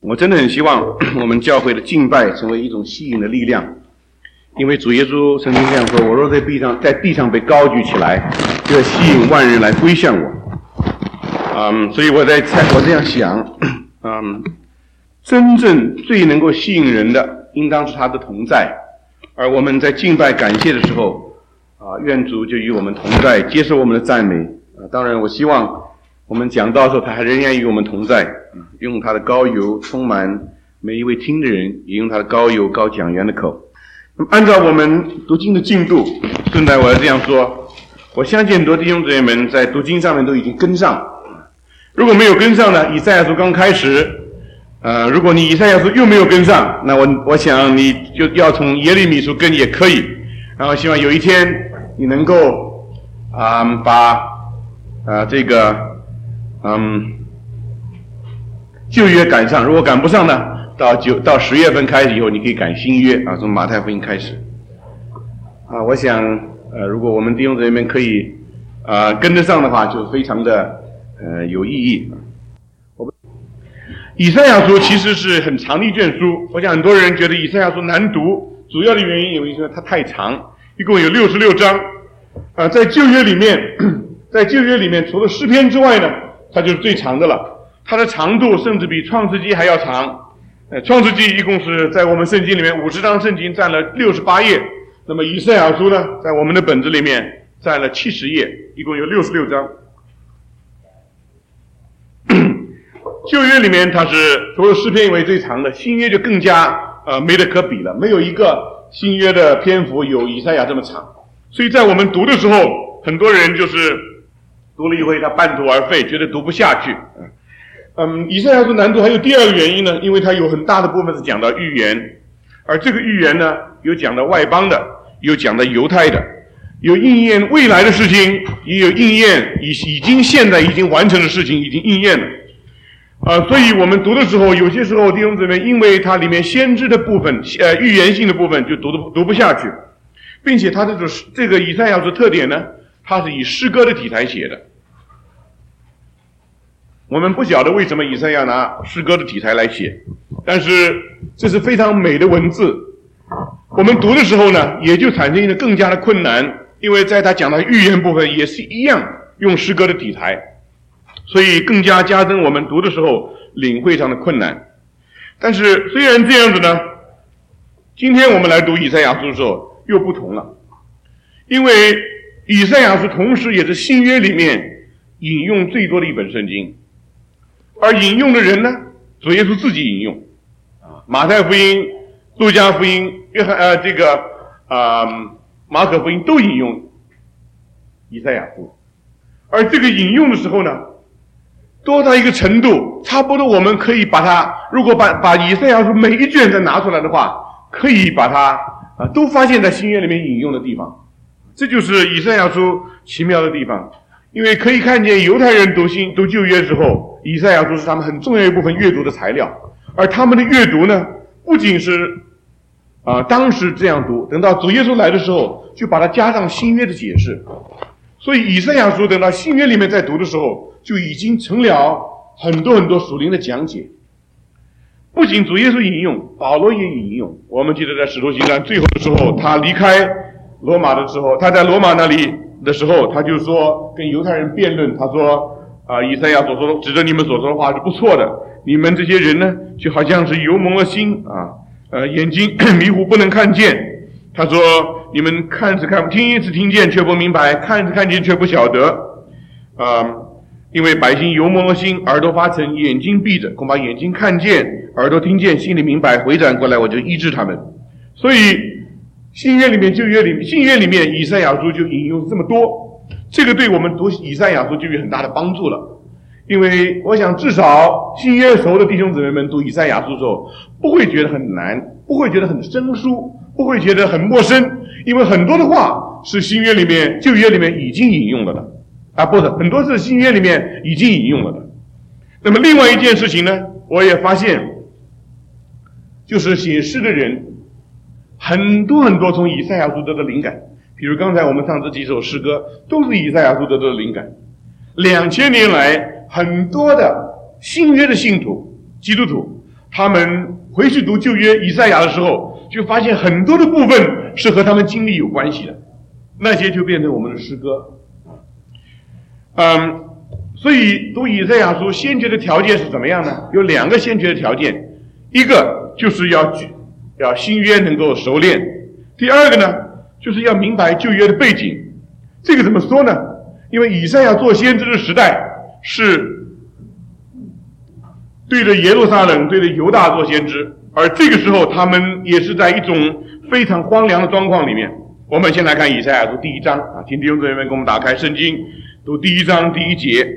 我真的很希望我们教会的敬拜成为一种吸引的力量，因为主耶稣曾经这样说：我若在地上被高举起来，就要吸引万人来归向我。所以我这样想，真正最能够吸引人的，应当是他的同在。而我们在敬拜感谢的时候，愿主就与我们同在，接受我们的赞美。当然，我希望我们讲道的时候，他还仍然与我们同在，用他的膏油充满每一位听的人，也用他的膏油膏讲员的口。那么，按照我们读经的进度，顺带我要这样说，我相信很多弟兄姊妹们在读经上面都已经跟上。如果没有跟上呢，以赛亚书刚开始，如果你以赛亚书又没有跟上，那我想你就要从耶利米书跟也可以。然后希望有一天你能够把这个旧约赶上。如果赶不上呢，到10月份开始以后，你可以赶新约从马太福音开始。我想如果我们弟兄姊妹们可以跟得上的话，就非常的有意义。以赛亚书其实是很长的一卷书，我想很多人觉得以赛亚书难读，主要的原因有一个它太长，一共有66章。在旧约里面，除了诗篇之外呢，它就是最长的了。它的长度甚至比创世纪还要长。创世纪一共是在我们圣经里面50章圣经占了68页，那么以赛亚书呢，在我们的本子里面占了70页，一共有66章。旧约里面它是除了诗篇以为最长的，新约就更加没得可比了，没有一个新约的篇幅有以赛亚这么长。所以在我们读的时候，很多人就是读了一回他半途而废，觉得读不下去。以赛亚书难读还有第二个原因呢，因为它有很大的部分是讲到预言，而这个预言呢，有讲到外邦的，有讲到犹太的，有应验未来的事情，也有应验现在已经完成的事情已经应验了。所以我们读的时候，有些时候弟兄姊妹因为它里面先知的部分预言性的部分就读不下去，并且它这个以赛亚书特点呢，它是以诗歌的题材写的。我们不晓得为什么以赛亚拿诗歌的题材来写，但是这是非常美的文字。我们读的时候呢，也就产生一个更加的困难，因为在他讲的预言部分也是一样用诗歌的题材，所以更加加深我们读的时候领会上的困难。但是虽然这样子呢，今天我们来读以赛亚书的时候又不同了，因为以赛亚书同时也是新约里面引用最多的一本圣经，而引用的人呢，主耶稣自己引用马太福音、路加福音、马可福音都引用以赛亚书。而这个引用的时候呢，多到一个程度，差不多我们可以把它，如果把以赛亚书每一卷再拿出来的话，可以把它都发现在新约里面引用的地方。这就是以赛亚书奇妙的地方，因为可以看见犹太人读旧约之后，以赛亚书是他们很重要一部分阅读的材料，而他们的阅读呢，不仅是当时这样读，等到主耶稣来的时候，就把它加上新约的解释。所以以赛亚书等到新约里面在读的时候，就已经成了很多很多属灵的讲解。不仅主耶稣引用，保罗也引用。我们记得在使徒行传最后的时候，他离开罗马的时候，他在罗马那里的时候，他就说跟犹太人辩论，他说以赛亚所说的指着你们所说的话是不错的，你们这些人呢，就好像是油蒙了心眼睛迷糊不能看见。他说你们看是看，听是听见却不明白，看是看见却不晓得。因为百姓油蒙了心，耳朵发沉，眼睛闭着，恐怕眼睛看见，耳朵听见，心里明白，回转过来我就医治他们。所以新约里面、旧约里面，新约里面以赛亚书就引用这么多，这个对我们读以赛亚书就有很大的帮助了。因为我想至少新约熟的弟兄姊妹们读以赛亚书的时候，不会觉得很难，不会觉得很生疏，不会觉得很陌生，因为很多的话是新约里面、旧约里面已经引用了的。不是，很多是新约里面已经引用了的。那么另外一件事情呢，我也发现，就是写诗的人很多很多从以赛亚书得到灵感。比如刚才我们唱这几首诗歌，都是以赛亚书得到的灵感。2000年来，很多的新约的信徒、基督徒， 他们回去读旧约以赛亚的时候，就发现很多的部分是和他们经历有关系的，那些就变成我们的诗歌。所以读以赛亚书先决的条件是怎么样呢？有2个先决的条件，一个就是要新约能够熟练，第二个呢就是要明白旧约的背景。这个怎么说呢？因为以赛亚做先知的时代是对着耶路撒冷对着犹大做先知，而这个时候他们也是在一种非常荒凉的状况里面。我们先来看以赛亚书第1章请弟兄姊妹们给我们打开圣经，读第1章第1节。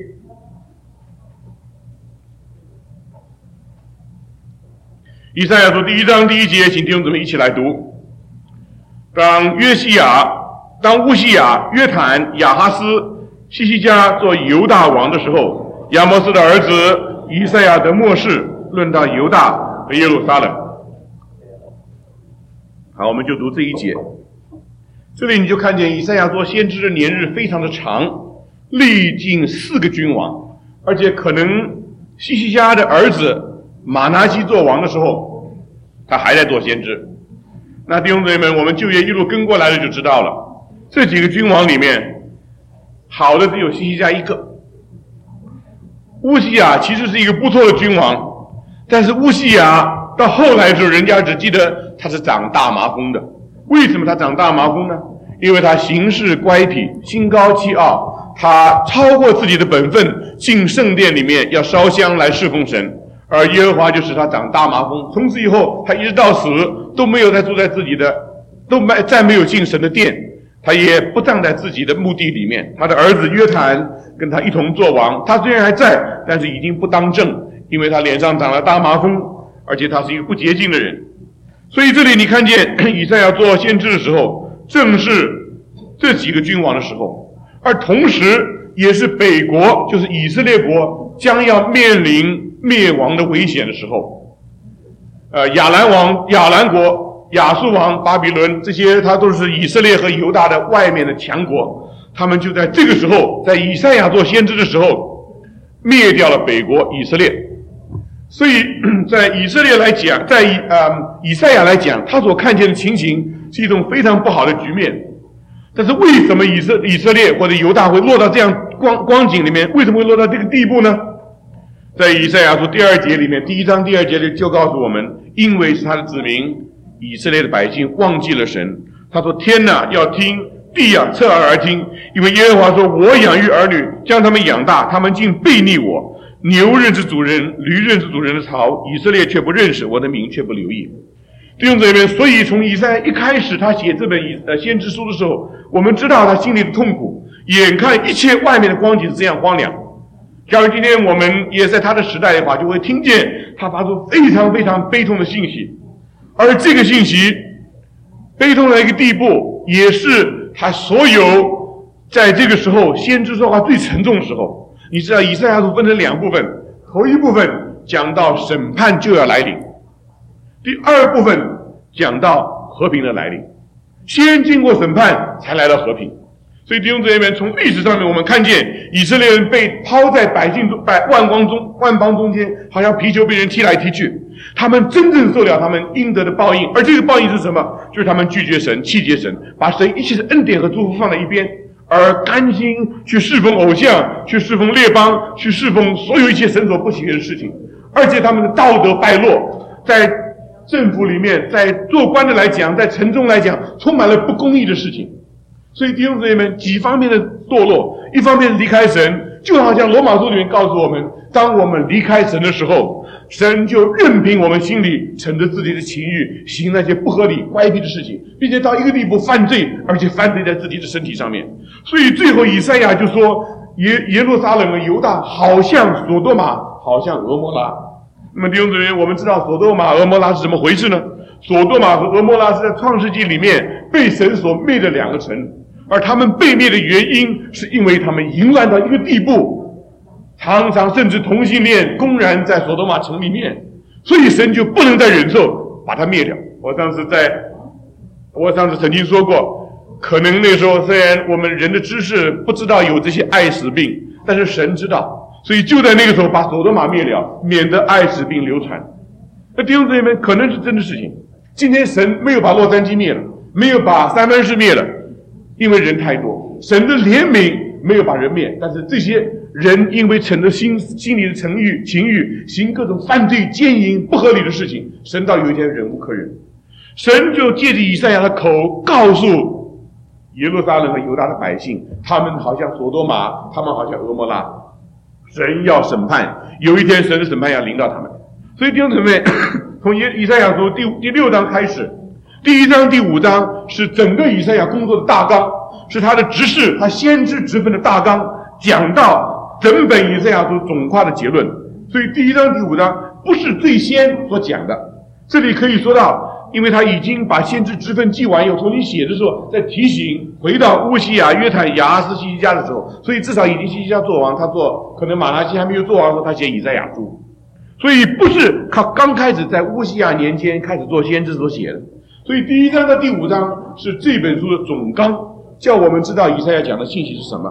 以赛亚书第1章第1节，请弟兄姊妹一起来读。当乌西雅、约坦、亚哈斯、西西家做犹大王的时候，亚摩斯的儿子以赛亚得末世，论到犹大和耶路撒冷。好，我们就读这1节。这里你就看见以赛亚做先知的年日非常的长，历尽4个君王，而且可能西西家的儿子马拿西做王的时候，他还在做先知。那弟兄姊妹们，我们旧约一路跟过来的就知道了，这几个君王里面好的只有西西家一个。乌西雅其实是一个不错的君王，但是乌西雅到后来的时候，人家只记得他是长大麻风的。为什么他长大麻风呢？因为他行事乖僻，心高气傲，他超过自己的本分，进圣殿里面要烧香来侍奉神，而耶和华就使他长大麻风。从此以后，他一直到死都没有再住在自己的，再没有进神的殿，他也不站在自己的墓地里面。他的儿子约坦跟他一同做王，他虽然还在，但是已经不当政，因为他脸上长了大麻风，而且他是一个不洁净的人。所以这里你看见以赛亚做先知的时候，正是这几个君王的时候，而同时也是北国，就是以色列国将要面临灭亡的危险的时候。亚兰国、亚述王、巴比伦，这些他都是以色列和犹大的外面的强国，他们就在这个时候，在以赛亚做先知的时候灭掉了北国以色列。所以在以色列来讲，以赛亚来讲，他所看见的情形是一种非常不好的局面。但是为什么以色列或者犹大会落到这样光景里面？为什么会落到这个地步呢？在以赛亚书第2节里面，第1章第2节里就告诉我们，因为是他的子民以色列的百姓忘记了神。他说：天哪，要听，地啊，侧耳而听，因为耶和华说，我养育儿女，将他们养大，他们竟背逆我。牛认识主人，驴认识主人的槽，以色列却不认识，我的名却不留意。弟兄姊妹，所以从以赛亚一开始他写这本先知书的时候，我们知道他心里的痛苦，眼看一切外面的光景是这样荒凉。假如今天我们也在他的时代的话，就会听见他发出非常非常悲痛的信息，而这个信息悲痛到一个地步，也是他所有在这个时候先知说话最沉重的时候。你知道以赛亚书分成2部分，头一部分讲到审判就要来临，第2部分讲到和平的来临，先经过审判才来到和平。所以弟兄姊妹们，从历史上面我们看见以色列人被抛在万邦中间，好像皮球被人踢来踢去，他们真正受了他们应得的报应。而这个报应是什么？就是他们拒绝神，弃绝神，把神一切的恩典和祝福放在一边，而甘心去侍奉偶像，去侍奉列邦，去侍奉所有一切神所不喜悦的事情。而且他们的道德败落，在政府里面，在做官的来讲，在城中来讲，充满了不公义的事情。所以弟兄姊妹们，几方面的堕落，一方面离开神，就好像罗马书里面告诉我们，当我们离开神的时候，神就任凭我们心里乘着自己的情欲，行那些不合理乖僻的事情，并且到一个地步犯罪，而且犯罪在自己的身体上面。所以最后以赛亚就说，耶路撒冷和犹大好像所多玛，好像俄摩拉。那么弟兄姊妹，我们知道所多玛、俄摩拉是怎么回事呢？所多玛和俄摩拉是在创世纪里面被神所灭的2个城，而他们被灭的原因是因为他们淫乱到一个地步，常常甚至同性恋公然在所多玛城里面，所以神就不能再忍受，把它灭掉。我上次曾经说过，可能那时候虽然我们人的知识不知道有这些爱死病，但是神知道，所以就在那个时候把所多玛灭了，免得爱死病流传。 那弟兄姊妹们，可能是真的事情。今天神没有把洛杉矶灭了，没有把三藩市灭了，因为人太多。神的怜悯没有把人灭，但是这些人因为逞着心里的情欲，行各种犯罪、奸淫、不合理的事情，神到有一天忍无可忍，神就借着以赛亚的口告诉耶路撒冷和犹大的百姓，他们好像索多玛，他们好像俄摩拉，神要审判，有一天神的审判要临到他们。所以弟兄姊妹，从以赛亚书第6章开始，第1章第5章是整个以赛亚工作的大纲，是他的执事，他先知职分的大纲，讲到整本以赛亚书总括的结论。所以第1章第5章不是最先所讲的，这里可以说到，因为他已经把先知职分记完以后，重新写的时候再提醒回到乌西亚、约坦、亚哈斯、希西家的时候，所以至少已经希西家做王，他做可能马拉西还没有做王的时候，他写以赛亚书。所以不是他刚开始在乌西亚年间开始做先知所写的。所以第1章到第5章是这本书的总纲，叫我们知道以赛亚讲的信息是什么。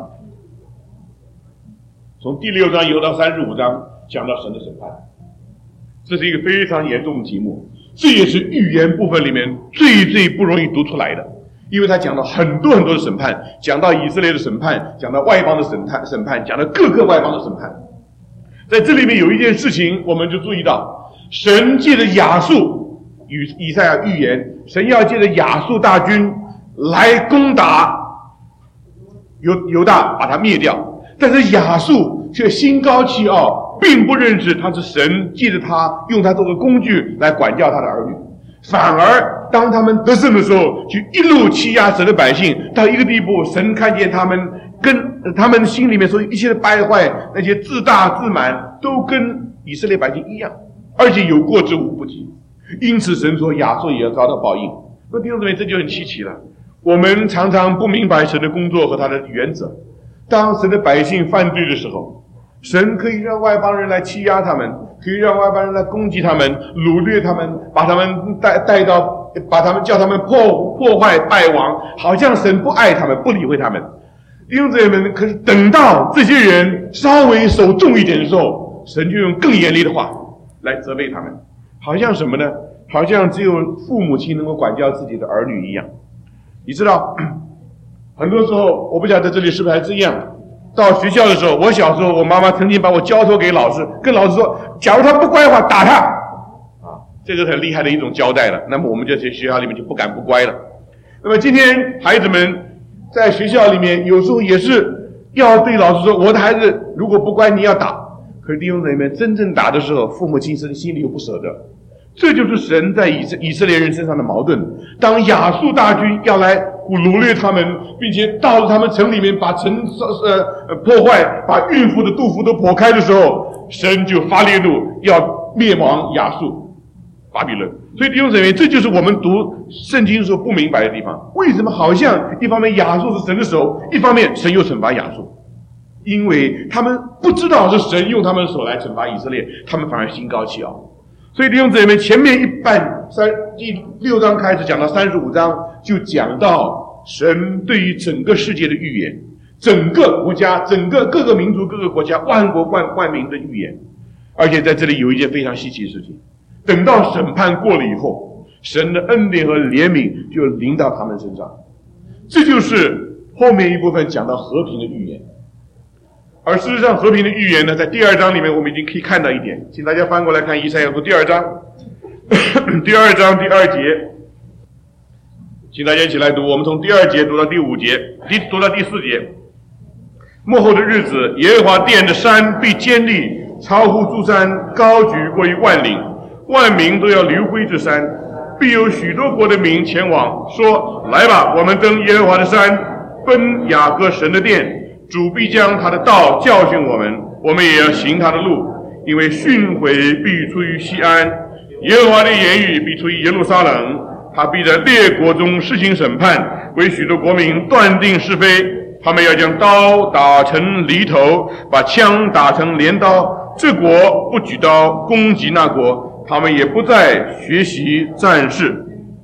从第6章游到35章讲到神的审判，这是一个非常严重的题目，这也是预言部分里面最不容易读出来的，因为他讲到很多的审判，讲到以色列的审判，讲到外邦的审判，讲到各个外邦的审判。在这里面有一件事情我们就注意到，神借着亚述与以赛亚预言，神要借着亚述大军来攻打犹大，把它灭掉。但是亚述却心高气傲，并不认识他是神借着他用他做个工具来管教他的儿女，反而当他们得胜的时候，就一路欺压神的百姓，到一个地步，神看见他们跟他们心里面所有一切的败坏，那些自大自满，都跟以色列百姓一样，而且有过之无不及。因此神说亚述也要遭到报应。那弟兄姊妹，这就很稀奇了。我们常常不明白神的工作和他的原则。当神的百姓犯罪的时候，神可以让外邦人来欺压他们，可以让外邦人来攻击他们，掳掠他们，把他们带到，把他们叫他们破坏败亡，好像神不爱他们，不理会他们。弟兄姊妹们，可是等到这些人稍微手重一点的时候，神就用更严厉的话来责备他们，好像什么呢？好像只有父母亲能够管教自己的儿女一样。你知道，很多时候我不晓得这里是不是还这样，到学校的时候，我小时候我妈妈曾经把我交托给老师，跟老师说，假如他不乖的话打他啊，这个很厉害的一种交代了。那么我们在学校里面就不敢不乖了。那么今天孩子们在学校里面有时候也是要对老师说，我的孩子如果不乖你要打，可是弟兄姊妹，真正打的时候，父母亲心里又不舍得。这就是神在以色列人身上的矛盾。当亚述大军要来掳掠他们，并且到了他们城里面把城破坏，把孕妇的肚腹都剖开的时候，神就发烈怒，要灭亡亚述巴比伦。所以弟兄姊妹，这就是我们读圣经的时候不明白的地方。为什么好像一方面亚述是神的手，一方面神又惩罚亚述？因为他们不知道是神用他们的手来惩罚以色列，他们反而心高气傲。所以弟兄姊妹，前面一半第6章开始讲到35章，就讲到神对于整个世界的预言，整个国家，整个各个民族、各个国家、万国万民的预言。而且在这里有一件非常稀奇的事情，等到审判过了以后，神的恩典和怜悯就临到他们身上。这就是后面一部分讲到和平的预言。而事实上和平的预言呢，在第2章里面我们已经可以看到一点，请大家翻过来看以赛亚书第2章第2章第2节，请大家一起来读，我们从第2节读到第5节，读到第4节。末后的日子，耶和华殿的山必坚立，超乎诸山，高举过于万岭，万民都要流归这山，必有许多国的民前往，说，来吧，我们登耶和华的山，奔雅各神的殿，主必将他的道教训我们，我们也要行他的路，因为训诲必出于西安，耶和华的言语必出于耶路撒冷，他必在列国中施行审判，为许多国民断定是非。他们要将刀打成犁头，把枪打成镰刀，这国不举刀攻击那国，他们也不再学习战事。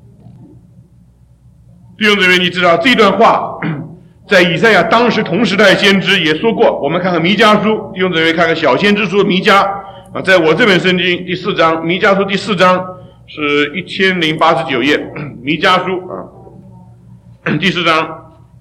弟兄姊妹，你知道这段话在以赛亚当时同时代先知也说过。我们看看弥迦书，弟兄姊妹看看小先知书弥迦， 在我这本圣经第4章，弥迦书第4章是1089页，弥迦书第4章。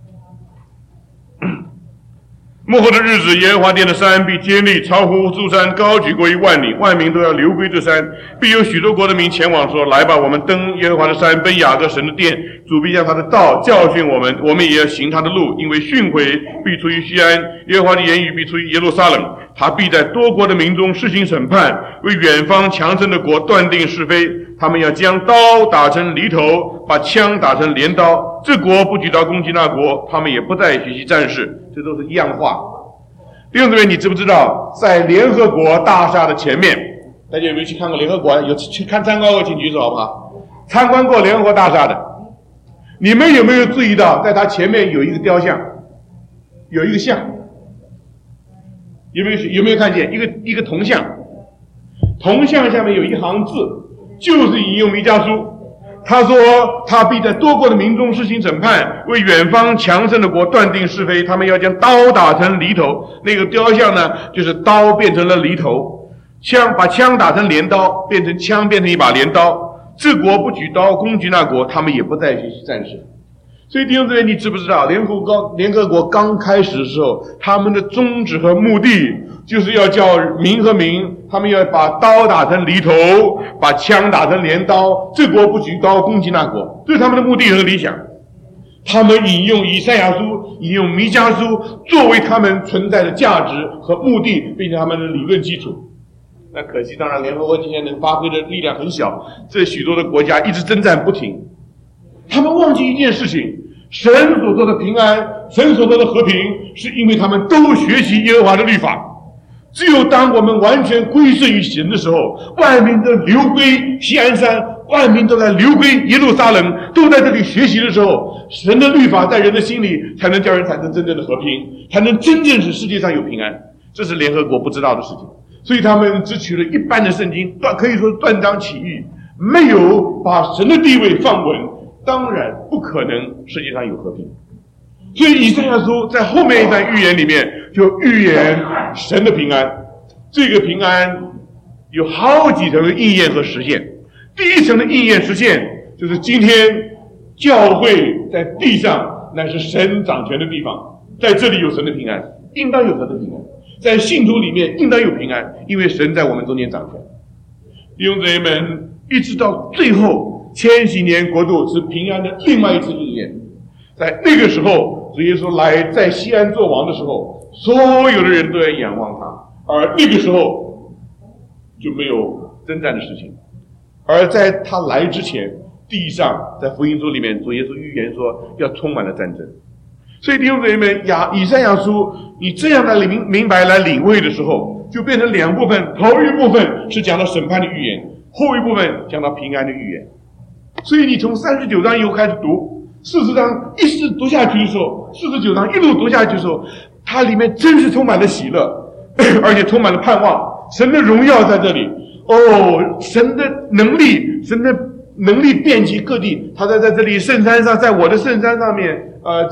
末后的日子，耶和华殿的山必坚立，超乎诸山，高举过10000里，万民都要流归这山。必有许多国的民前往说：来吧，我们登耶和华的山，奔雅各神的殿。主必将他的道教训我们，我们也要行他的路。因为训诲必出于西安，耶和华的言语必出于耶路撒冷。他必在多国的民中施行审判，为远方强盛的国断定是非。他们要将刀打成犁头，把枪打成镰刀。这国不举刀攻击那国，他们也不再学习战事。这都是一样话。弟兄姊妹，你知不知道，在联合国大厦的前面，大家有没有去看过联合国？有去参观过，请举手好不好？参观过联合国大厦的，你们有没有注意到，在它前面有一个雕像，有一个像？有没有看见一个铜像？铜像下面有一行字，就是引用弥迦书。他说他必在多国的民中施行审判，为远方强盛的国断定是非。他们要将刀打成犁头，那个雕像呢，就是刀变成了犁头，把枪打成镰刀，枪变成一把镰刀。这国不举刀攻击那国，他们也不再学习战事。所以弟兄姊妹，你知不知道联合国刚开始的时候，他们的宗旨和目的就是要叫民和民，他们要把刀打成犁头，把枪打成镰刀，这国不举刀攻击那国，这是他们的目的和理想。他们引用以赛亚书，引用弥迦书作为他们存在的价值和目的，并且他们的理论基础。那可惜，当然联合国今天能发挥的力量很小，这许多的国家一直征战不停。他们忘记一件事情，神所说的平安，神所说的和平，是因为他们都学习耶和华的律法。只有当我们完全归顺于神的时候，万民都流归锡安山，万民都在流归耶路撒冷，都在这里学习的时候，神的律法在人的心里，才能叫人产生真正的和平，才能真正使世界上有平安。这是联合国不知道的事情，所以他们只取了一般的圣经，可以说断章取义，没有把神的地位放稳，当然不可能世界上有和平。所以以赛亚书在后面一段预言里面就预言神的平安。这个平安有好几层的应验和实现。第一层的应验实现，就是今天教会在地上乃是神掌权的地方，在这里有神的平安，应当有神的平安。在信徒里面应当有平安，因为神在我们中间掌权。弟兄姊妹们，一直到最后千禧年国度是平安的另外一次应验。在那个时候，主耶稣来在西安做王的时候，所有的人都在仰望他，而那个时候就没有征战的事情。而在他来之前，地上在福音书里面，主耶稣预言说要充满了战争。所以弟兄姊妹们，以赛亚书你这样的明白来领会的时候，就变成两部分，头一部分是讲到审判的预言，后一部分讲到平安的预言。所以你从39章以后开始读，40章一直读下去的时候，49章一路读下去的时候，它里面真是充满了喜乐，而且充满了盼望。神的荣耀在这里，神的能力遍及各地。他在这里圣山上，在我的圣山上面，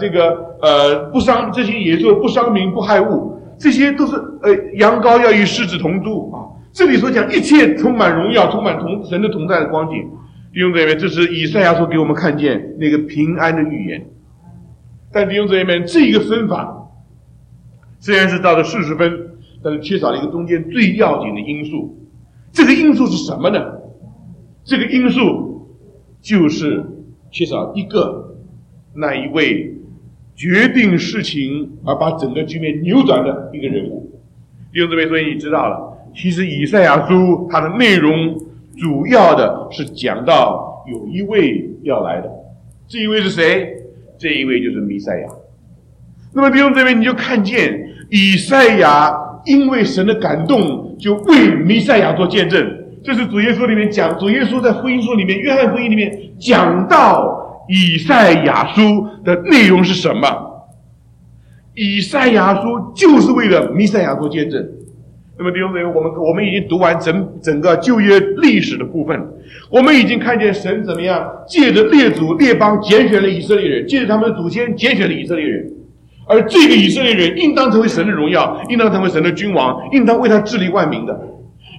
这些野兽不伤民不害物，这些都是羊羔要与狮子同住啊。这里所讲一切充满荣耀，充满神的同在的光景。弟兄姊妹们，这是以赛亚书给我们看见那个平安的预言。但弟兄姊妹们，这个分法虽然是到了40分，但是缺少了一个中间最要紧的因素。这个因素是什么呢？这个因素就是缺少那一位决定事情而把整个局面扭转的一个人物。弟兄姊妹，所以你知道了，其实以赛亚书它的内容主要的是讲到有一位要来的，这一位是谁？这一位就是弥赛亚。那么弟兄姊妹，你就看见以赛亚因为神的感动，就为弥赛亚做见证。这是主耶稣里面讲，主耶稣在福音书里面，约翰福音里面讲到以赛亚书的内容是什么。以赛亚书就是为了弥赛亚做见证。那么弟兄姊妹，我们已经读完整个旧约历史的部分，我们已经看见神怎么样借着列祖列邦拣选了以色列人，借着他们的祖先拣选了以色列人，而这个以色列人应当成为神的荣耀，应当成为神的君王，应当为他治理万民的。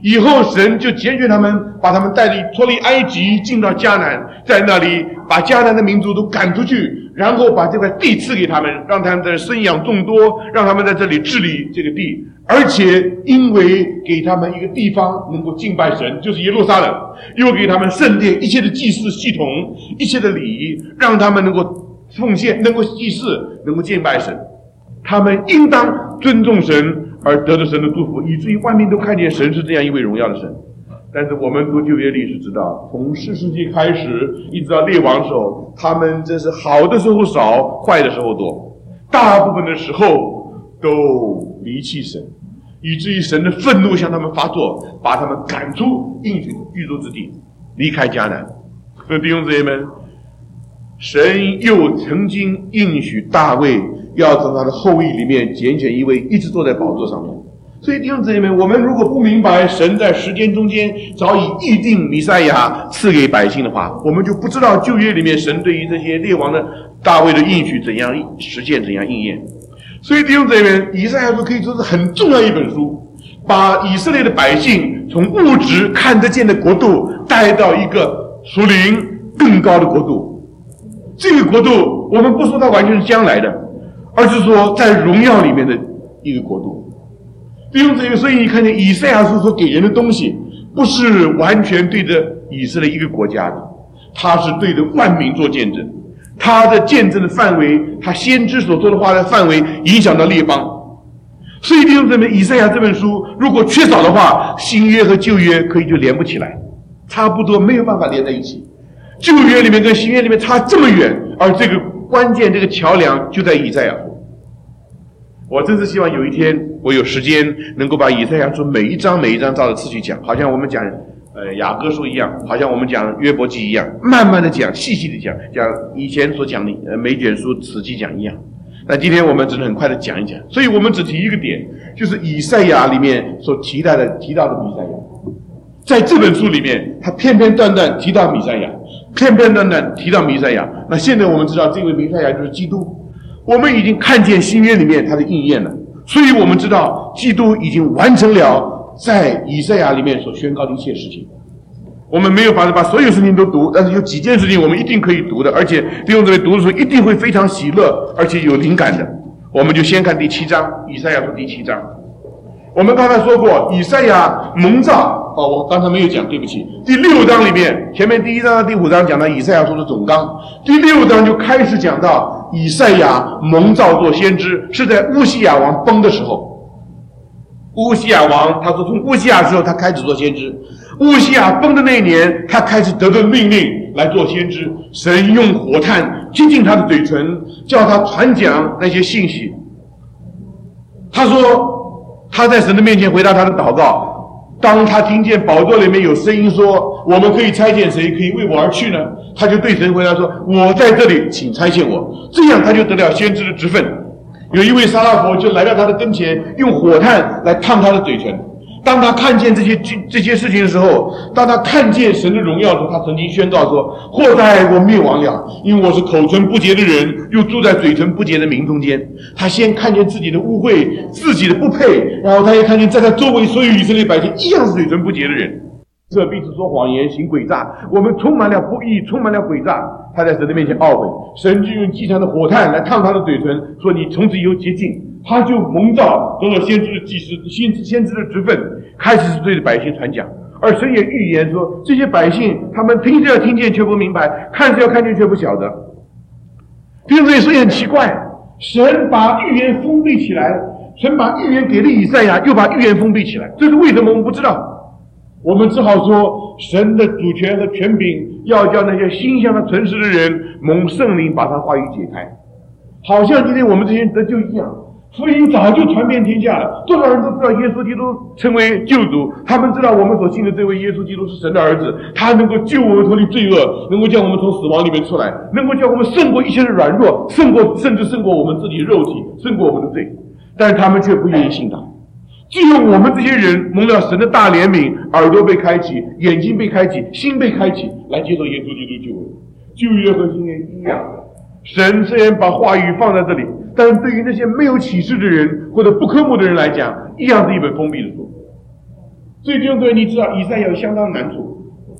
以后神就拣选他们，把他们带离脱离埃及，进到迦南，在那里把迦南的民族都赶出去，然后把这块地赐给他们，让他们在生养众多，让他们在这里治理这个地。而且因为给他们一个地方能够敬拜神，就是耶路撒冷，又给他们圣殿一切的祭祀系统，一切的礼仪，让他们能够奉献，能够祭祀，能够敬拜神。他们应当尊重神，而得着神的祝福，以至于万民都看见神是这样一位荣耀的神。但是我们读旧约历史知道，从士师记开始一直到列王的时候，他们真是好的时候少，坏的时候多，大部分的时候都离弃神，以至于神的愤怒向他们发作，把他们赶出应许居住之地，离开迦南。所以弟兄姊妹们，神又曾经应许大卫要从他的后裔里面拣选一位一直坐在宝座上面。所以弟兄姊妹们，我们如果不明白神在时间中间早已预定弥赛亚赐给百姓的话，我们就不知道旧约里面神对于这些列王的大卫的应许怎样实现，怎样应验。所以弟兄姊妹们，以赛亚书可以说是很重要一本书，把以色列的百姓从物质看得见的国度带到一个属灵更高的国度。这个国度我们不说它完全是将来的，而是说在荣耀里面的一个国度。弟兄姊妹，所以你看见以赛亚书所给人的东西不是完全对着以色列一个国家的，他是对着万民做见证，他的见证的范围，他先知所说的话的范围影响到列邦。所以弟兄姊妹，以赛亚这本书如果缺少的话，新约和旧约可以就连不起来，差不多没有办法连在一起。旧约里面跟新约里面差这么远，而这个关键，这个桥梁就在以赛亚书。我真是希望有一天我有时间能够把以赛亚书每一章照着次序讲，好像我们讲雅各书一样，好像我们讲约伯记一样，慢慢的讲，细细的讲以前所讲的每卷书此记讲一样。那今天我们只能很快的讲一讲，所以我们只提一个点，就是以赛亚里面所提到的弥赛亚。在这本书里面，他片片段段提到弥赛亚，片片段段提到弥赛亚。那现在我们知道这位弥赛亚就是基督，我们已经看见新约里面他的应验了，所以我们知道基督已经完成了在以赛亚里面所宣告的一切事情。我们没有法子把所有事情都读，但是有几件事情我们一定可以读的，而且弟兄姊妹读的时候一定会非常喜乐，而且有灵感的。我们就先看第7章，以赛亚书第7章。我们刚才说过以赛亚蒙召，我刚才没有讲，对不起。第6章里面，前面第1章到第5章讲到以赛亚书的总纲，第6章就开始讲到以赛亚蒙召做先知，是在乌西雅王崩的时候。乌西雅王，他说从乌西雅的时候他开始做先知，乌西雅崩的那一年，他开始得到命令来做先知，神用火炭接近他的嘴唇，叫他传讲那些信息。他说他在神的面前回答他的祷告，当他听见宝座里面有声音说我们可以差遣谁可以为我而去呢，他就对神回答说我在这里，请差遣我。这样他就得了先知的职分。有一位撒拉佛就来到他的跟前，用火炭来烫他的嘴唇。当他看见这些事情的时候，当他看见神的荣耀的时候，他曾经宣告说祸哉我灭亡了，因为我是口唇不洁的人，又住在嘴唇不洁的民中间。他先看见自己的污秽，自己的不配，然后他也看见在他周围所有以色列百姓一样是嘴唇不洁的人，这彼此说谎言，行诡诈，我们充满了不义，充满了诡诈。他在神的面前懊悔，神就用极强的火炭来烫他的嘴唇，说你从此以后洁净。他就蒙召得了先知的祭司，先知的职分，开始是对着百姓传讲。而神也预言说，这些百姓他们听是要听见却不明白，看是要看见却不晓得。弟兄姊妹，所以很奇怪，神把预言封闭起来，神把预言给了以赛亚，又把预言封闭起来，这是为什么我们不知道。我们只好说神的主权和权柄要叫那些心向他诚实的人蒙圣灵把他话语解开，好像今天我们这些人得救一样。福音早就传遍天下了，多少人都知道耶稣基督成为救主，他们知道我们所信的这位耶稣基督是神的儿子，他能够救我们脱离罪恶，能够叫我们从死亡里面出来，能够叫我们胜过一切的软弱，甚至胜过我们自己的肉体，胜过我们的罪。但是他们却不愿意信他。只有我们这些人蒙了神的大怜悯，耳朵被开启，眼睛被开启，心被开启，来接受耶稣基督救恩。旧约和新约一样，神虽然把话语放在这里，但是对于那些没有启示的人或者不科目的人来讲，一样是一本封闭的书。 所以弟兄姊妹，你知道以赛亚有相当难处。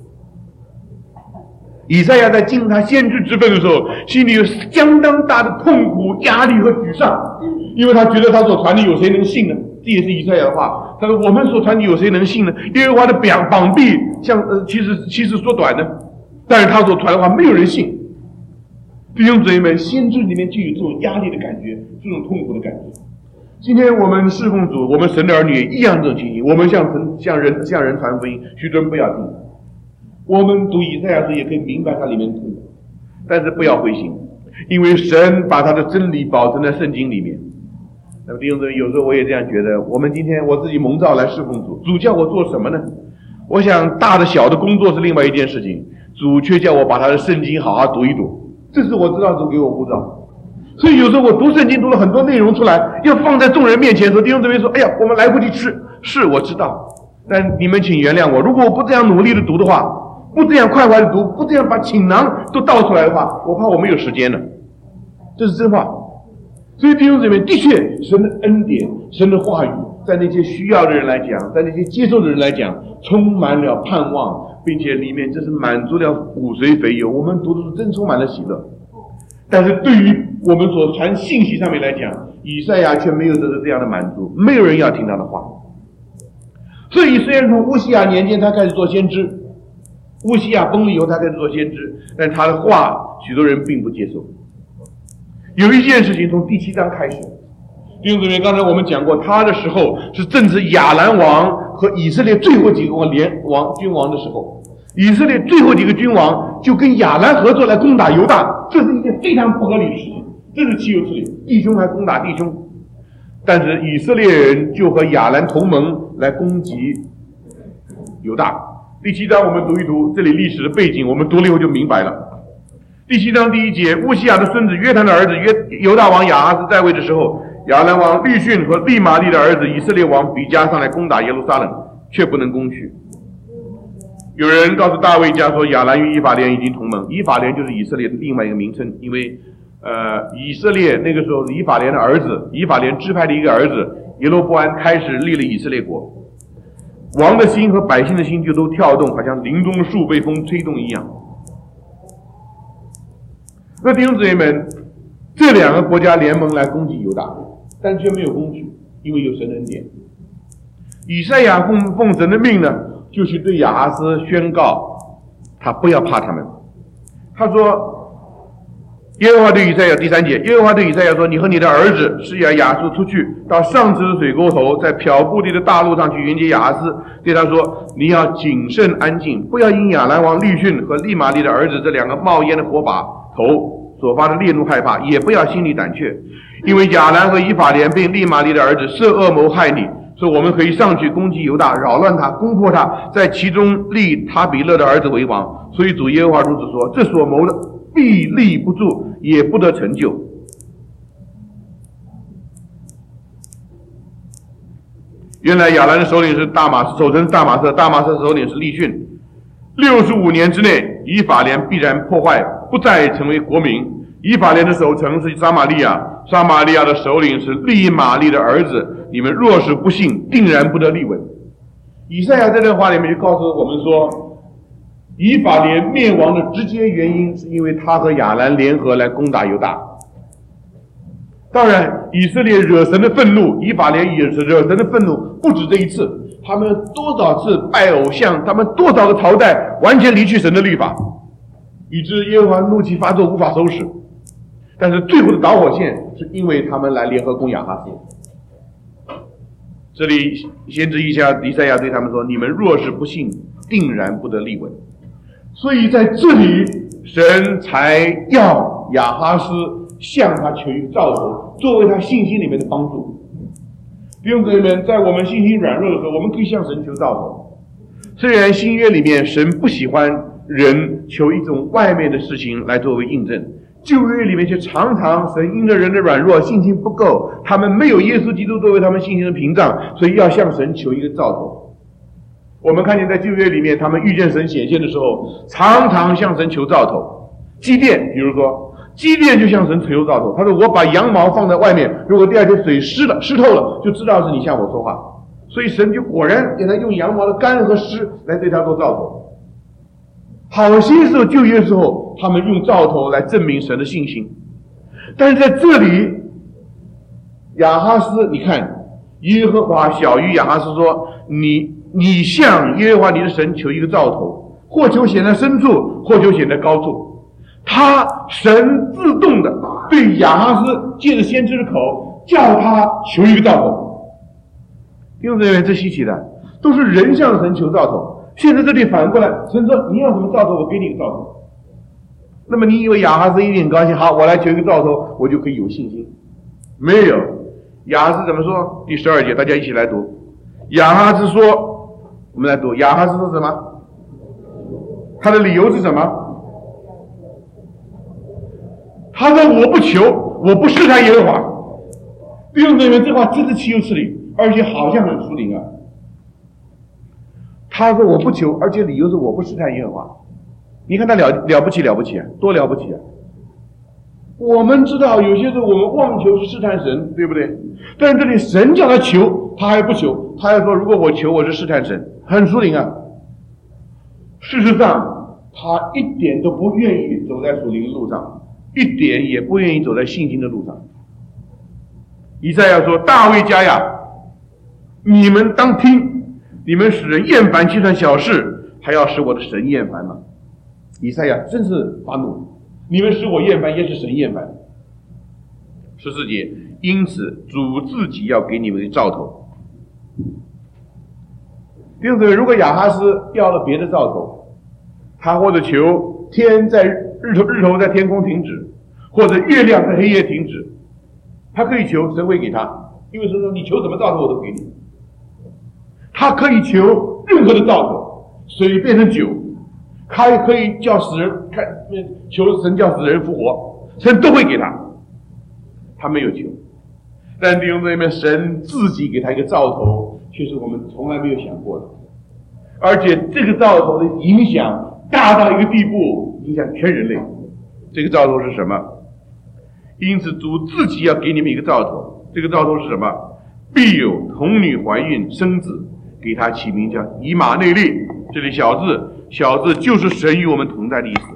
以赛亚在尽他先知之分的时候，心里有相当大的痛苦、压力和沮丧，因为他觉得他所传的有谁能信呢？这也是以赛亚的话。他说：“我们所传的有谁能信呢？耶和华的膀臂其实缩短的，但是他所传的话没有人信。”弟兄姊妹们，先知里面就有这种压力的感觉，这种痛苦的感觉。今天我们侍奉主，我们神的儿女也一样这种情形。我们向人传福音，许多人不要听。我们读以赛亚书也可以明白它里面的痛苦，但是不要灰心，因为神把他的真理保存在圣经里面。那么弟兄姊妹，有时候我也这样觉得，我们今天我自己蒙召来侍奉主，主叫我做什么呢？我想大的小的工作是另外一件事情，主却叫我把他的圣经好好读一读，这是我知道主给我呼召。所以有时候我读圣经读了很多内容出来，要放在众人面前的时候，弟兄姊妹说：“哎呀，我们来不及吃。”是我知道，但你们请原谅我，如果我不这样努力的读的话，不这样快快的读，不这样把锦囊都倒出来的话，我怕我没有时间了。这是真话。所以弟兄姊妹，的确神的恩典、神的话语在那些需要的人来讲，在那些接受的人来讲，充满了盼望，并且里面这是满足了骨髓肥油，我们读的是真充满了喜乐。但是对于我们所传信息上面来讲，以赛亚却没有得到这样的满足，没有人要听他的话。所以虽然从乌西亚年间他开始做先知，乌西亚崩了以后他开始做先知，但他的话许多人并不接受。有一件事情从第7章开始，弟兄姊妹，刚才我们讲过，他的时候是正值亚兰王和以色列最后几个君王的时候，以色列最后几个君王就跟亚兰合作来攻打犹大，这是一件非常不合理的事情，这是岂有此理，弟兄还攻打弟兄。但是以色列人就和亚兰同盟来攻击犹大。第7章我们读一读这里历史的背景，我们读了以后就明白了。第7章第1节，乌西亚的孙子约坦的儿子犹大王亚哈斯在位的时候，亚兰王利逊和利玛利的儿子以色列王比加上来攻打耶路撒冷，却不能攻取。有人告诉大卫家说，亚兰与以法莲已经同盟。以法莲就是以色列的另外一个名称，因为以色列那个时候以法莲的儿子，以法莲支派的一个儿子耶罗波安开始立了以色列国，王的心和百姓的心就都跳动，好像林中的树被风吹动一样。那弟兄姊妹们，这两个国家联盟来攻击犹大，但却没有攻取，因为有神的恩典。以赛亚奉神的命呢，就去对亚哈斯宣告，他不要怕他们。他说，耶和华对以赛亚第3节，耶和华对以赛亚说：“你和你的儿子示亚述出去，到上池的水沟头，在漂布地的大路上去迎接亚哈斯。对他说：你要谨慎安静，不要因亚兰王利逊和利玛利的儿子这两个冒烟的火把头所发的烈怒害怕，也不要心里胆怯，因为亚兰和以法莲并利玛利的儿子设恶谋害你，说我们可以上去攻击犹大，扰乱他，攻破他，在其中立他比勒的儿子为王。所以主耶和华如此说：这所谋的必立不住，也不得成就。”原来亚兰的首领是守城大马色，大马色首领是利逊。65年之内，以法莲必然破坏，不再成为国民。以法莲的守城是撒玛利亚，撒玛利亚的首领是利玛利的儿子。你们若是不信，定然不得立稳。以赛亚在这话里面就告诉我们说，以法莲灭亡的直接原因是因为他和亚兰联合来攻打犹大。当然，以色列惹神的愤怒，以法莲也是惹神的愤怒，不止这一次。他们多少次拜偶像，他们多少个朝代完全离去神的律法，以致耶和华怒气发作，无法收拾。但是最后的导火线是因为他们来联合攻亚哈斯。这里先知以赛亚对他们说：你们若是不信，定然不得立稳。所以在这里，神才要亚哈斯向他求一个兆头，作为他信心里面的帮助。弟兄姊妹们，在我们信心软弱的时候，我们可以向神求兆头。虽然新约里面神不喜欢人求一种外面的事情来作为印证，旧约里面却常常神因着人的软弱，信心不够，他们没有耶稣基督作为他们信心的屏障，所以要向神求一个兆头。我们看见在旧约里面，他们遇见神显现的时候，常常向神求兆头。基甸，比如说基甸就向神求兆头，他说：我把羊毛放在外面，如果第二天水湿透了，就知道是你向我说话。 所以神就果然给他用羊毛的干和湿来对他做兆头。好些时候旧约的时候，他们用兆头来证明神的信心。但是在这里，亚哈斯，你看，耶和华晓谕亚哈斯说：你向耶和华你的神求一个兆头，或求显在深处，或求显在高处。神自动的对亚哈斯借着先知的口叫他求一个兆头。弟兄姊妹，这稀奇的，都是人向神求兆头。现在这里反过来，神说你要什么兆头，我给你一个兆头。那么你以为亚哈斯一定很高兴？好，我来求一个兆头，我就可以有信心？没有。亚哈斯怎么说？第12节，大家一起来读。亚哈斯说，我们来读。亚哈斯说什么？他的理由是什么？他说我不求，我不试探耶和华。弟兄姊妹，这话真是岂有此理，而且好像很出灵啊。他说我不求，而且理由是我不试探耶和华。你看他了不起了不起啊，多了不起啊！我们知道有些时候我们妄求是试探神，对不对？但是这里神叫他求，他还不求，他还说如果我求我是试探神，很出灵啊。事实上他一点都不愿意走在属灵的路上，一点也不愿意走在信心的路上。以赛亚说：大卫家呀，你们当听，你们使人厌烦计算小事，还要使我的神厌烦吗？以赛亚真是发怒，你们使我厌烦，也使神厌烦。14节，因此主自己要给你们兆头。弟兄姊妹，如果亚哈斯要了别的兆头，他或者求天在日头在天空停止，或者月亮在黑夜停止，他可以求，神会给他，因为神说你求什么兆头我都给你。他可以求任何的兆头，水变成酒，他可以叫死人求神叫死人复活，神都会给他。他没有求，但弟兄姊妹，神自己给他一个兆头，却是我们从来没有想过的，而且这个兆头的影响大到一个地步，影响全人类。这个兆头是什么？因此主自己要给你们一个兆头，这个兆头是什么？必有童女怀孕生子，给他起名叫以马内利。这里小字就是神与我们同在的意思。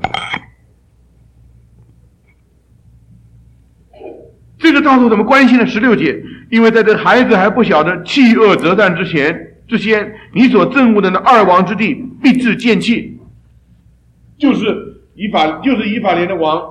这个兆头怎么关系呢？16节，因为在这孩子还不晓得弃恶择善之先，你所憎恶的那2王之地必致见弃。就是以法莲的王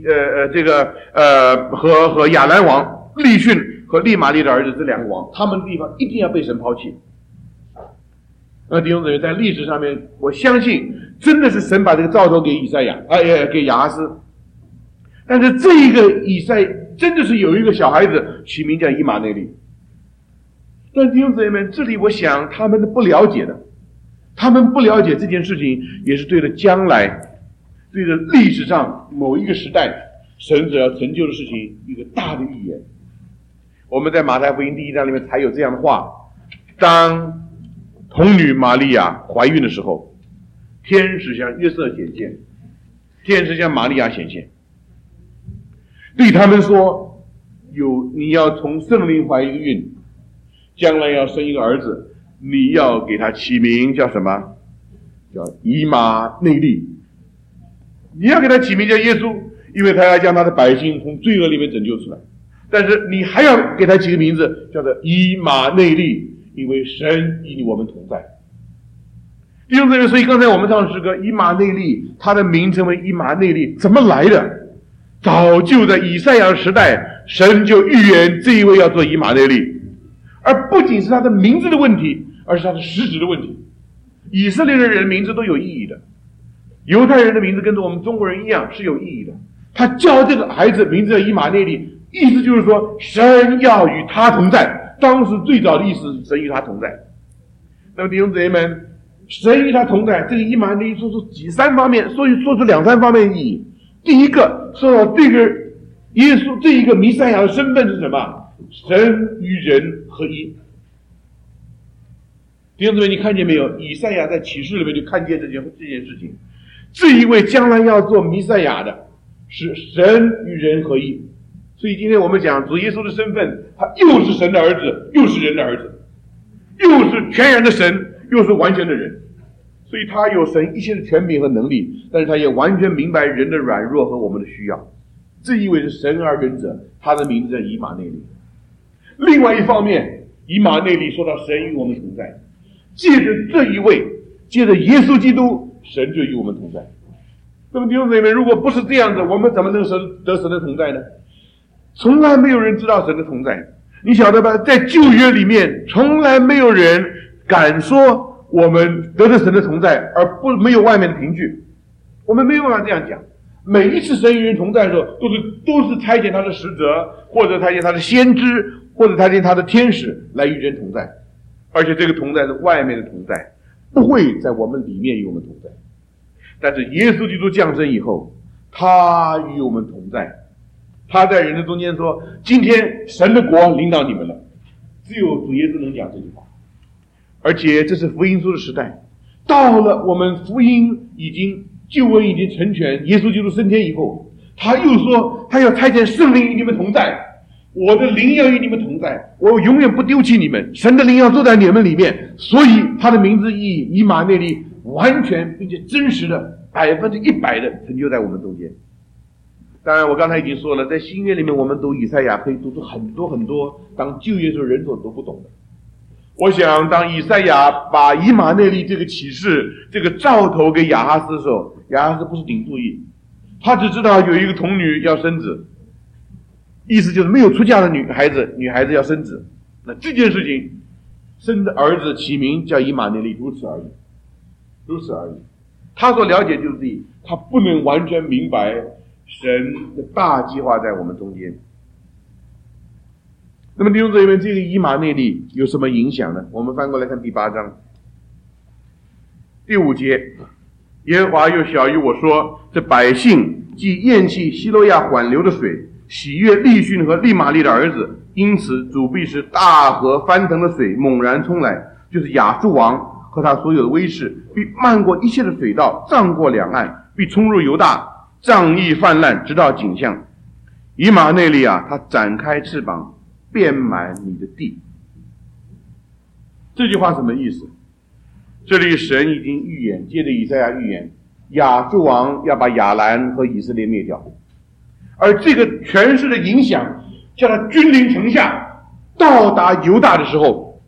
和亚兰王利逊和利玛利的儿子这2个王，他们的地方一定要被神抛弃。弟兄姊妹，在历史上面，我相信真的是神把这个兆头给以赛亚，给亚哈斯。但是这一个以赛真的是有一个小孩子取名叫以马内利。但弟兄姊妹们，这里我想他们是不了解的，他们不了解这件事情，也是对着将来，对着历史上某一个时代神所要成就的事情一个大的预言。我们在马太福音第1章里面才有这样的话：当童女玛利亚怀孕的时候，天使向约瑟显现，天使向玛利亚显现，对他们说：你要从圣灵怀一个孕，将来要生一个儿子，你要给他起名叫什么？叫以马内利。你要给他起名叫耶稣，因为他要将他的百姓从罪恶里面拯救出来。但是你还要给他起个名字，叫做以马内利，因为神与我们同在。弟兄姊妹，所以刚才我们唱诗歌以马内利，他的名称为以马内利，怎么来的？早就在以赛亚时代，神就预言这一位要做以马内利，而不仅是他的名字的问题，而是他的实质的问题。以色列的人名字都有意义的，犹太人的名字跟着我们中国人一样是有意义的。他叫这个孩子名字叫以马内利，意思就是说神要与他同在。当时最早的意思是神与他同在。那么弟兄姊妹们，神与他同在，这个以马内利说出3方面，说出2、3方面的意义。第一个说到这个耶稣这一个弥赛亚的身份是什么？神与人合一。弟兄姊妹，你看见没有？以赛亚在启示里面就看见这件事情。这一位将来要做弥赛亚的是神与人合一。所以今天我们讲主耶稣的身份，他又是神的儿子，又是人的儿子。 又是全然的神，又是完全的人，所以他有神一切的权柄和能力，但是他也完全明白人的软弱和我们的需要。这一位是神而人者，他的名字叫以马内利。另外一方面，以马内利说到神与我们同在，借着这一位，借着耶稣基督，神就与我们同在。那么弟兄姊妹，如果不是这样子，我们怎么能得神的同在呢？从来没有人知道神的同在，你晓得吧？在旧约里面，从来没有人敢说我们得了神的同在，而没有外面的凭据。我们没有办法这样讲。每一次神与人同在的时候，都是差遣他的使者，或者差遣他的先知，或者差遣他的天使来与人同在。而且这个同在是外面的同在，不会在我们里面与我们同在。但是耶稣基督降生以后，他与我们同在。他在人的中间说，今天神的国领导你们了。只有主耶稣能讲这句话。而且这是福音书的时代，到了我们福音救恩已经成全，耶稣基督升天以后，他又说他要差遣圣灵与你们同在，我的灵要与你们同在，我永远不丢弃你们，神的灵要坐在你们里面。所以他的名字以马内利完全并且真实的100%的成就在我们中间。当然我刚才已经说了，在新约里面我们读以赛亚可以读出很多很多当旧约时候人所读不懂的。我想当以赛亚把以马内利这个启示这个兆头给亚哈斯的时候，亚哈斯不是顶注意，他只知道有一个童女要生子，意思就是没有出嫁的女孩子要生子。那这件事情生的儿子起名叫以马内利，如此而已。他所了解就是这个，他不能完全明白神的大计划在我们中间。那么弟兄姊妹，这个以马内利有什么影响呢？我们翻过来看第8章第5节，耶和华又晓谕我说，这百姓既厌弃希罗亚缓流的水，喜悦利逊和利玛利的儿子，因此主必使大河翻腾的水猛然冲来，就是亚述王和他所有的威势，必漫过一切的水道，涨过两岸，必冲入犹大，瘴疫泛滥，直到景象。以马内利啊，他展开翅膀，遍满你的地。这句话什么意思？这里神已经预言，借着以赛亚预言，亚述王要把亚兰和以色列灭掉，而这个权势的影响叫他君临城下，到达犹大的时候，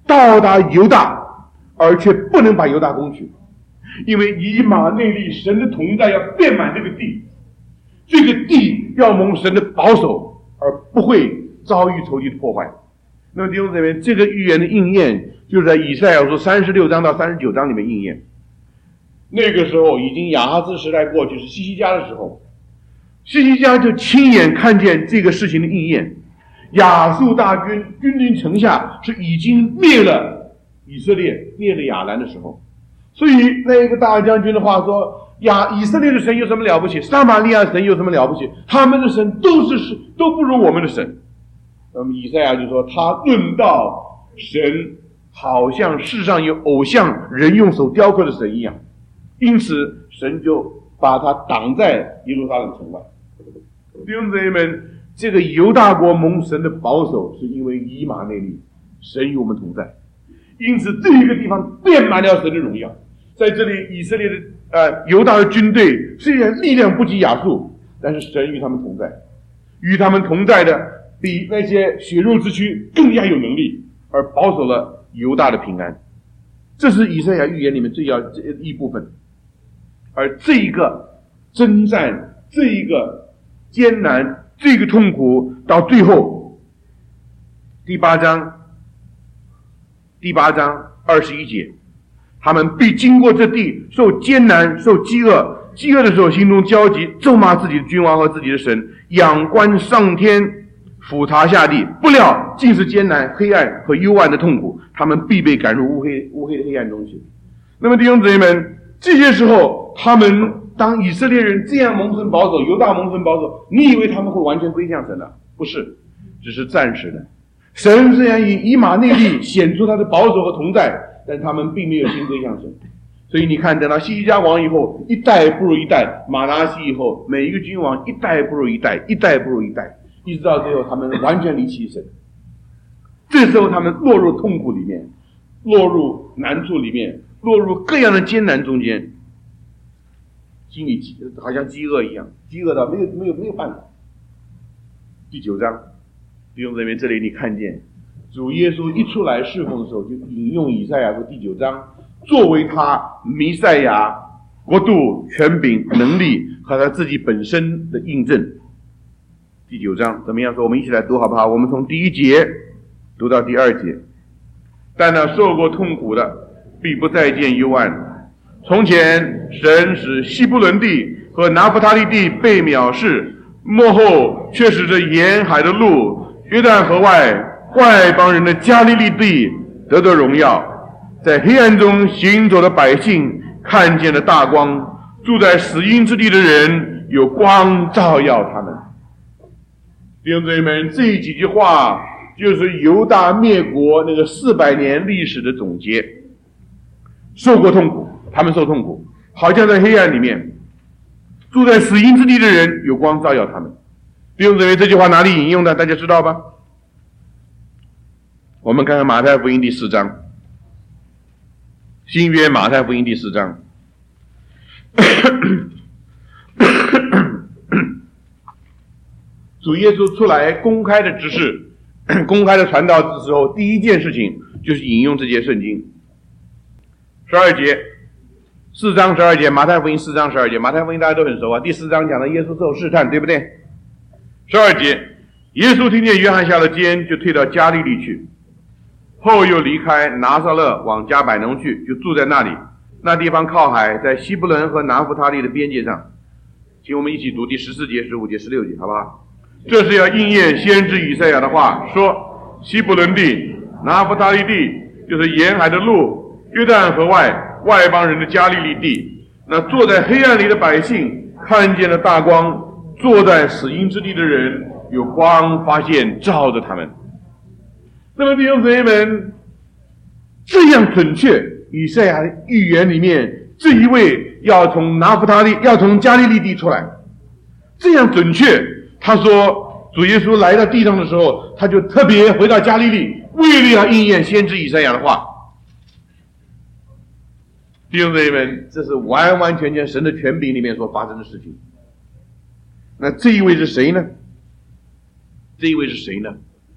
而却不能把犹大攻取，因为以马内利神的同在要遍满这个地，这个地要蒙神的保守，而不会遭遇仇敌的破坏。那么弟兄姊妹，这个预言的应验就是在以赛亚书36章到39章里面应验。那个时候已经亚哈斯时代过去，是西西家的时候，西西家就亲眼看见这个事情的应验。亚述大军君临城下，是已经灭了以色列，灭了亚兰的时候。所以那个大将军的话说，以色列的神有什么了不起？撒玛利亚神有什么了不起？他们的神都不如我们的神。那么以赛亚就说，他论到神好像世上有偶像人用手雕刻的神一样，因此神就把他挡在耶路撒冷城外。弟兄姊妹们，这个犹大国蒙神的保守，是因为以马内利，神与我们同在，因此这一个地方遍满了神的荣耀。在这里以色列的犹大的军队虽然力量不及亚述，但是神与他们同在，与他们同在的比那些血肉之躯更加有能力，而保守了犹大的平安。这是以赛亚预言里面最要一部分。而这一个征战，这一个艰难，这个痛苦，到最后第八章21节，他们必经过这地，受艰难，受饥饿，饥饿的时候心中焦急，咒骂自己的君王和自己的神，仰观上天，俯察下地，不料尽是艰难、黑暗和幽暗的痛苦，他们必被赶入乌黑的黑暗中去。那么弟兄姊妹们，这些时候他们当以色列人这样蒙神保守，犹大蒙神保守，你以为他们会完全归向神的？不是，只是暂时的。神虽然以马内利显出他的保守和同在，但他们并没有心归向神。所以你看，等到西西家王以后，一代不如一代，马拿西以后，每一个君王一代不如一代，一代不如一代，一直到最后他们完全离弃神。这时候他们落入痛苦里面， 落入难处里面，落入各样的艰难中间，心里好像饥饿一样，饥饿到没有办法。第9章弟兄姊妹，这里你看见主耶稣一出来侍奉的时候，就引用以赛亚书第9章作为他弥赛亚国度权柄能力和他自己本身的印证。第9章怎么样说？我们一起来读好不好？我们从第1节读到第2节。但那受过痛苦的必不再见幽暗。从前神使西布伦地和拿弗他利地被藐视，末后却使这沿海的路约旦河外邦人的加利利地得荣耀。在黑暗中行走的百姓看见了大光，住在死荫之地的人有光照耀他们。弟兄姊妹们，这几句话就是犹大灭国那个400年历史的总结。受过痛苦，他们受痛苦，好像在黑暗里面，住在死荫之地的人有光照耀他们。弟兄姊妹，这句话哪里引用的？大家知道吧？我们看看马太福音第4章，新约马太福音第4章。主耶稣出来公开的指示，公开的传道的时候，第一件事情就是引用这节圣经。12节，4章12节，马太福音4章12节，马太福音大家都很熟啊。第4章讲了耶稣受试探，对不对？12节，耶稣听见约翰下了监，就退到加利利去，后又离开拿撒勒往迦百农去，就住在那里。那地方靠海，在西布伦和拿弗他利的边界上。请我们一起读第14节、15节、16节，好不好？这是要应验先知以赛亚的话，说西布伦地、拿弗他利地，就是沿海的路，约旦河外邦人的加利利地。那坐在黑暗里的百姓看见了大光，坐在死荫之地的人有光发现照着他们。那么弟兄姊妹们，这样准确，以赛亚预言里面这一位要从拿弗他利，要从加利利地出来，这样准确。他说主耶稣来到地上的时候，他就特别回到加利利，为了要应验先知以赛亚的话。弟兄姊妹们，这是完完全全神的权柄里面所发生的事情。那这一位是谁呢？这一位是谁呢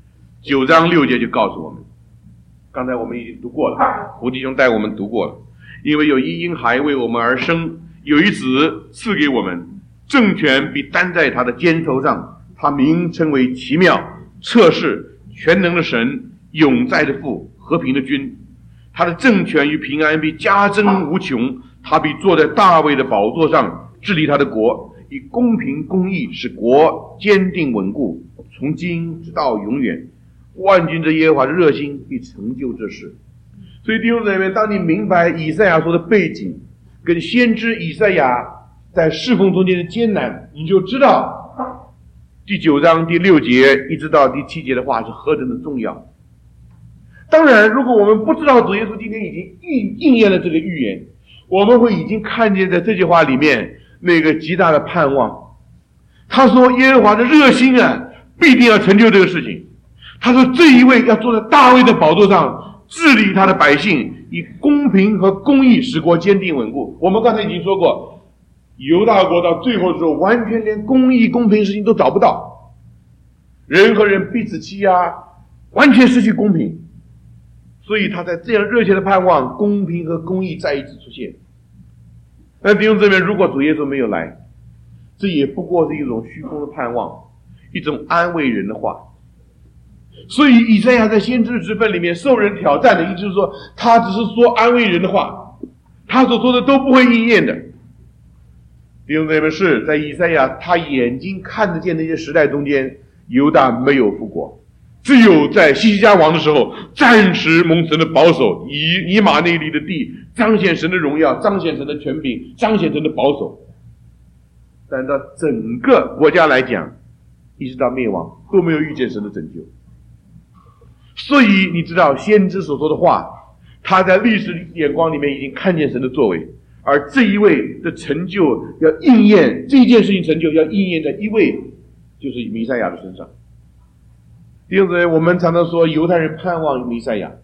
？9章6节就告诉我们，刚才我们已经读过了，胡弟兄带我们读过了。因为有一婴孩为我们而生，有一子赐给我们，政权必担在他的肩头上，他名称为奇妙、测试、全能的神，永在的父，和平的君。他的政权与平安必加增无穷，他必坐在大卫的宝座上，治理他的国，以公平公义使国坚定稳固，从今直到永远。万军之耶和华的热心必成就这事。所以弟兄姊妹，当你明白以赛亚说的背景跟先知以赛亚在侍奉中间的艰难，你就知道第9章第6节一直到第7节的话是何等的重要。当然，如果我们不知道主耶稣今天已经应验了这个预言，我们会已经看见在这句话里面那个极大的盼望。他说耶和华的热心啊，必定要成就这个事情。他说这一位要坐在大卫的宝座上，治理他的百姓，以公平和公义使国坚定稳固。我们刚才已经说过，犹大国到最后的时候，完全连公义公平事情都找不到，人和人彼此欺压，完全失去公平。所以他在这样热切的盼望公平和公义再一次出现。那弟兄姊妹，如果主耶稣没有来，这也不过是一种虚空的盼望，一种安慰人的话。所以以赛亚在先知之分里面受人挑战的意思是说，他只是说安慰人的话，他所说的都不会应验的。弟兄姊妹，是在以赛亚他眼睛看得见那些时代中间，犹大没有复国，只有在西西家王的时候暂时蒙神的保守，以马内利的地彰显神的荣耀，彰显神的权柄，彰显神的保守。但到整个国家来讲，一直到灭亡都没有遇见神的拯救。所以你知道先知所说的话，他在历史眼光里面已经看见神的作为，而这一位的成就要应验，这件事情成就要应验在一位，就是弥赛亚的身上。弟兄姊妹，我们常常说犹太人盼望弥赛亚，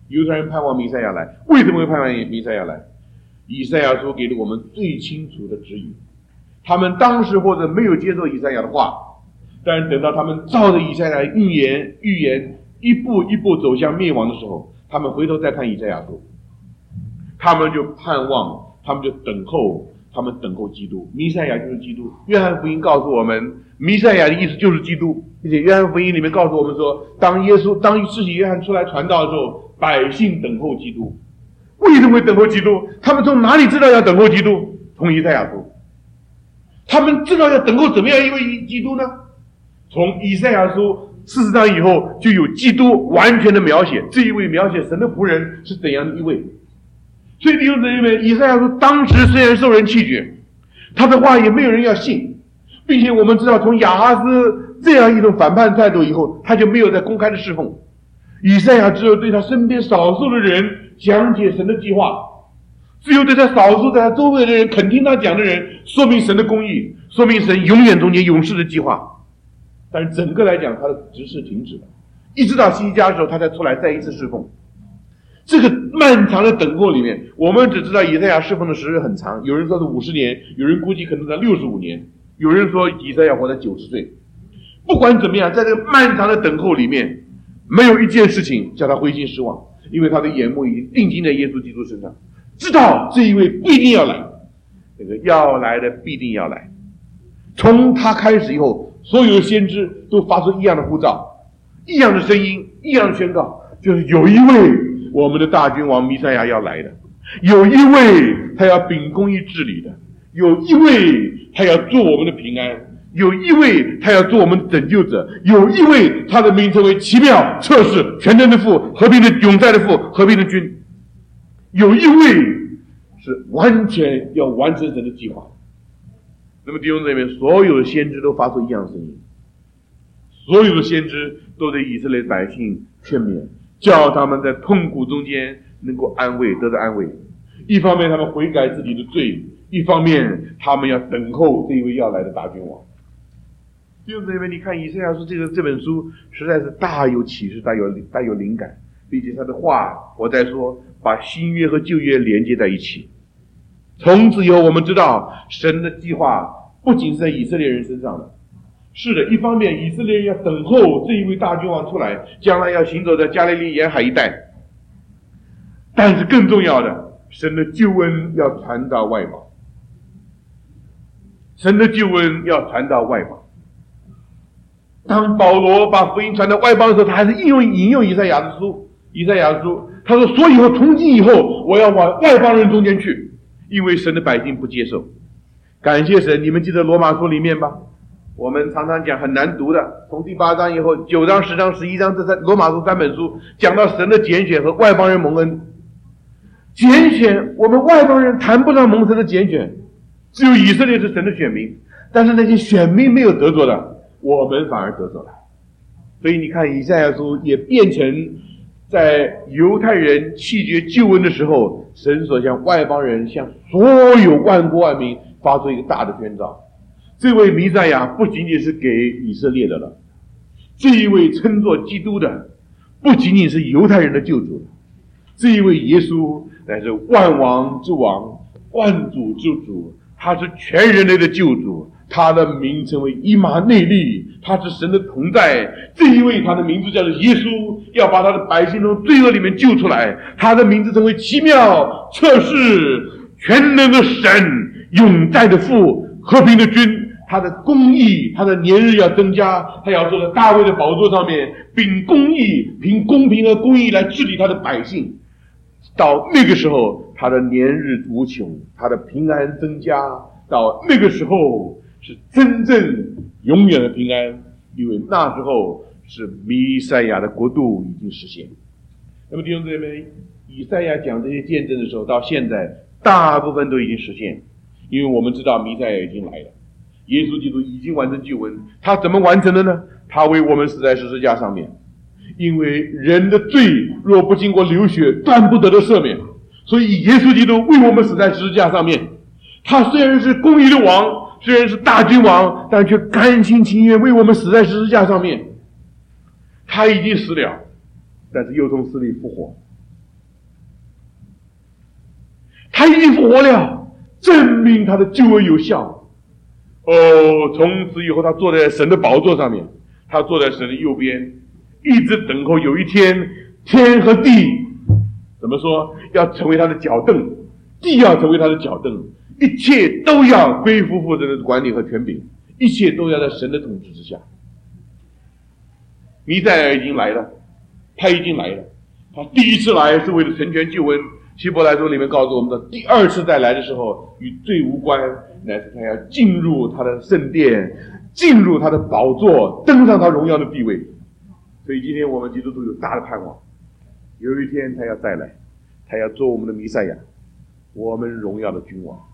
犹太人盼望弥赛亚来，为什么会盼望弥赛亚来？以赛亚书给了我们最清楚的指引。他们当时或者没有接受以赛亚的话，但是等到他们照着以赛亚的预言一步一步走向灭亡的时候，他们回头再看以赛亚书，他们就盼望，他们就等候，他们等候基督。弥赛亚就是基督。约翰福音告诉我们，弥赛亚的意思就是基督，并且约翰福音里面告诉我们说，当施洗约翰出来传道的时候，百姓等候基督。为什么会等候基督？他们从哪里知道要等候基督？从以赛亚书。他们知道要等候怎么样一位基督呢？从以赛亚书40章以后就有基督完全的描写，这一位描写神的仆人是怎样的一位。所以弟兄姊妹，以赛亚书当时虽然受人弃绝，他的话也没有人要信，并且我们知道从亚哈斯这样一种反叛态度以后，他就没有再公开的侍奉。以赛亚只有对他身边少数的人讲解神的计划，只有对他少数在他周围的人肯听他讲的人，说明神的公义，说明神永远中间永世的计划。但是整个来讲，他的执事停止了，一直到希西家的时候，他才出来再一次侍奉。这个漫长的等候里面，我们只知道以赛亚侍奉的时日很长，有人说是50年，有人估计可能在65年，有人说以赛亚活在90岁。不管怎么样，在这个漫长的等候里面，没有一件事情叫他灰心失望，因为他的眼目已经定睛在耶稣基督身上，知道这一位必定要来，这个要来的必定要来。从他开始以后，所有的先知都发出一样的呼召，一样的声音，一样的宣告，就是有一位我们的大君王弥赛亚要来的，有一位他要秉公义治理的，有一位他要做我们的平安，有一位他要做我们的拯救者，有一位他的名称为奇妙、测试、全能的父、和平的永在的父、和平的君，有一位是完全要完成神的计划。那么弟兄姊妹，所有的先知都发出一样的声音，所有的先知都对以色列百姓劝勉，叫他们在痛苦中间能够安慰，得到安慰。一方面他们悔改自己的罪，一方面他们要等候这一位要来的大君王。弟兄姊妹，你看以赛亚书这本书实在是大有启示，大有灵感，并且他的话，我在说把新约和旧约连接在一起。从此以后，我们知道神的计划不仅是在以色列人身上的，是的，一方面以色列人要等候这一位大君王出来，将来要行走在加利利沿海一带，但是更重要的，神的救恩要传到外邦，神的救恩要传到外邦。当保罗把福音传到外邦的时候，他还是引用以赛亚书，他说，所以从今以后我要往外邦人中间去，因为神的百姓不接受。感谢神，你们记得罗马书里面吧，我们常常讲很难读的，从第8章以后9章10章11章这罗马书3本书讲到神的拣选和外邦人蒙恩。拣选，我们外邦人谈不上蒙神的拣选，只有以色列是神的选民，但是那些选民没有得着的，我们反而得着了。所以你看以赛亚书也变成在犹太人弃绝救恩的时候，神所向外邦人，向所有万国万民发出一个大的宣召。这位弥赛亚不仅仅是给以色列的了，这一位称作基督的不仅仅是犹太人的救主，这一位耶稣乃是万王之王，万主之主，他是全人类的救主，他的名称为以马内利，他是神的同在。这一位他的名字叫做耶稣，要把他的百姓从罪恶里面救出来，他的名字称为奇妙、测试、全能的神、永在的父、和平的君。他的公义，他的年日要增加，他要坐在大卫的宝座上面，秉公义，凭公平和公义来治理他的百姓。到那个时候，他的年日无穷，他的平安增加，到那个时候是真正永远的平安，因为那时候是弥赛亚的国度已经实现。那么弟兄姊妹，以赛亚讲这些见证的时候，到现在大部分都已经实现，因为我们知道弥赛亚已经来了，耶稣基督已经完成救恩。他怎么完成的呢？他为我们死在十字架上面，因为人的罪若不经过流血，断不得的赦免，所以耶稣基督为我们死在十字架上面。他虽然是公义的王，虽然是大君王，但却甘心情愿为我们死在十字架上面。他已经死了，但是又从死里复活。 他已经复活了，证明他的救恩有效。从此以后他坐在神的宝座上面，他坐在神的右边，一直等候有一天天和地怎么说要成为他的脚凳，地要成为他的脚凳，一切都要归负负责的管理和权柄，一切都要在神的统治之下。弥赛亚已经来了，他已经来了，他第一次来是为了成全救恩。希伯来书里面告诉我们的，第二次再来的时候与罪无关，乃是他要进入他的圣殿，进入他的宝座，登上他荣耀的地位。所以今天我们基督徒有大的盼望，有一天他要再来，他要做我们的弥赛亚，我们荣耀的君王。